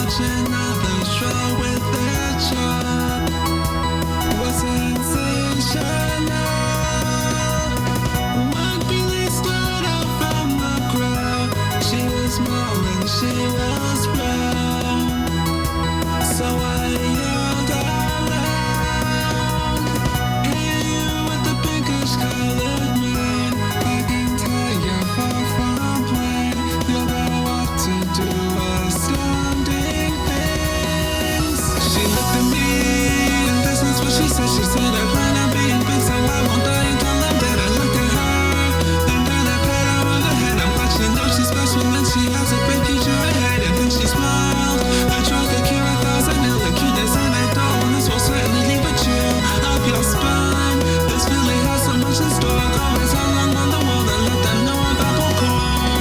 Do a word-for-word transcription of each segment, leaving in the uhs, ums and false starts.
watching others struggle with their job was sensational. One feeling stood out from the crowd. She was small and she was brown. So I yelled out loud, "Hey, you with the pinkish colored mane, I can tell you're far from plain. You're about what to do astounding things." She looked at me, and this is what she said. She said, "I plan on being big, so I won't die until I'm dead." I looked at her, and then I pat her on the head. I'm watching, know she's special, and she has a great future ahead. And then she smiled. I tried to cure a thousand ill and cuteness, and I don't. This will certainly leave a chill up your spine. This feeling has so much in store. Always how long on the wall and let them know about Bokor.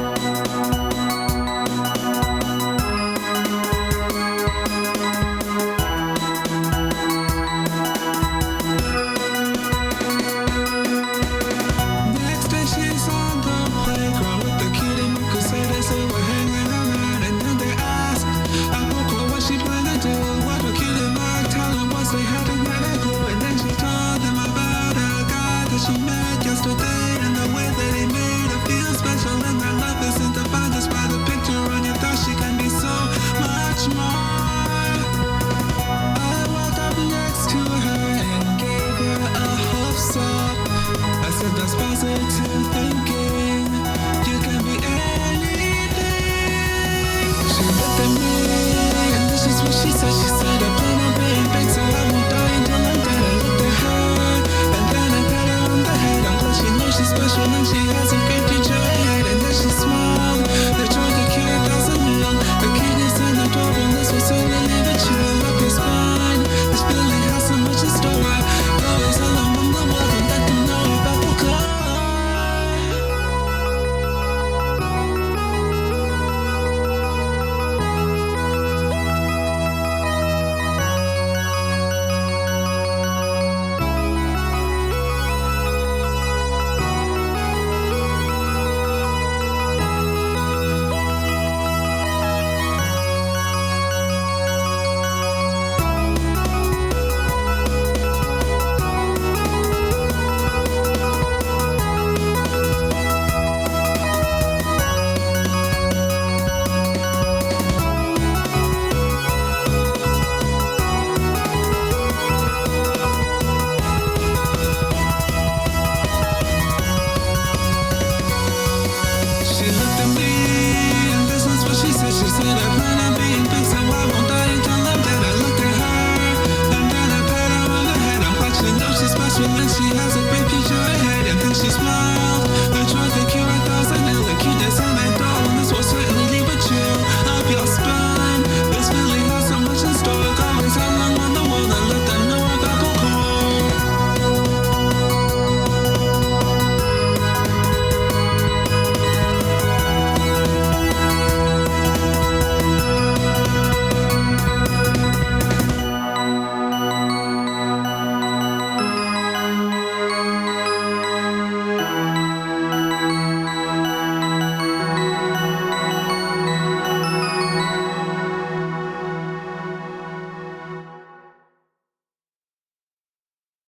Next day she's on the playground with the cutie moon crusaders who were hanging around. And then they asked Bokor what she planned to do, what her cutie mark talent was. They had to get a clue. And then she told them about a guy that she met yesterday and the way that he made her feel special. And that love isn't defined just by the picture on your thought. She can be so much more. I walked up next to her and gave her a hoof up. I said that's positive thinking. You can be anything. She looked at me, and this is what she said. She said,